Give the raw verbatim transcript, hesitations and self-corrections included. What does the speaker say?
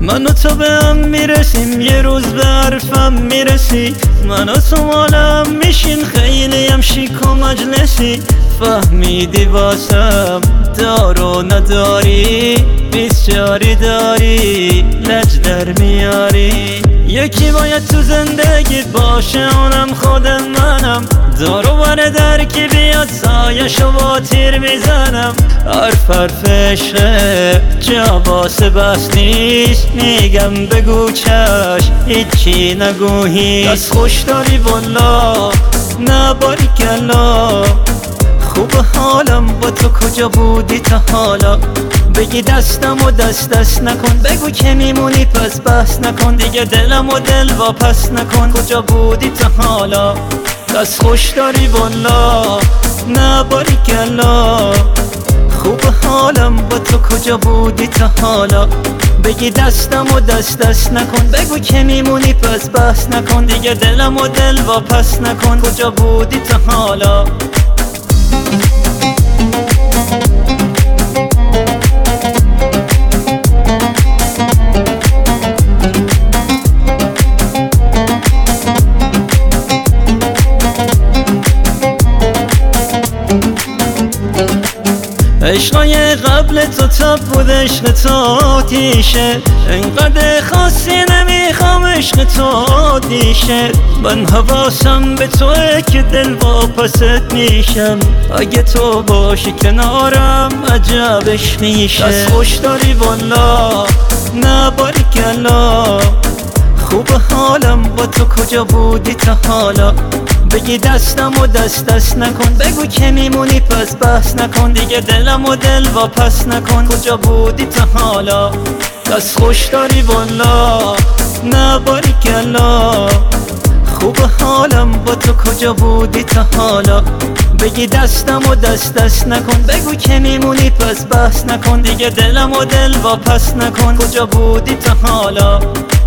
من و تو به هم میرسیم، یه روز به حرفم میرسی. من و تو مالم میشین، خیلی هم شیک و مجلسی. فهمیدی واسم دارو نداری، بیچاری داری، لج در میاری. یکی باید تو زندگیت باشه، اونم خود منم. دارو بر درکی بیاد سایشو با تیر میزنم. حرف حرف عشقه جا واسه بس نیست، میگم بگو چش هیچی نگو هیچ. دست خوش داری والا نه باریکلا، خوب حالم با تو کجا بودی تا حالا؟ بگی دستم و دست دست نکن، بگو که میمونی پس بحث نکن. دیگه دلم و دل واپس نکن، کجا بودی تا حالا؟ دست خوش داری والا نه باریکلا، خوب حالم با تو کجا بودی تا حالا؟ بگی دستم و دست دست نکن، بگو که میمونی پس بحث نکن. دیگه دلم و دل واپس نکن، کجا بودی تا حالا؟ عشقای قبل تو تب بود، عشق تو آتیشه. اینقدر خاصی نمیخوام، عشق تو آتیشه. من حواسم به توه که دل واپست میشم. اگه تو باشی کنارم عجبش میشه. دست خوش داری والا نه باریکلا، خوب حالم با تو کجا بودی تا حالا؟ بگی دستم و دست دست نکن، بگو که میمونی پس بحث نکن. دیگه دلم و دل واپس نکن، کجا بودی تا حالا؟ دست خوش داری والا نه باریکلا، خوب حالم با تو کجا بودی تا حالا؟ بگی دستم و دست دست نکن، بگو که میمونی پس بحث نکن. دیگه دلم و دل واپس نکن، کجا بودی تا حالا؟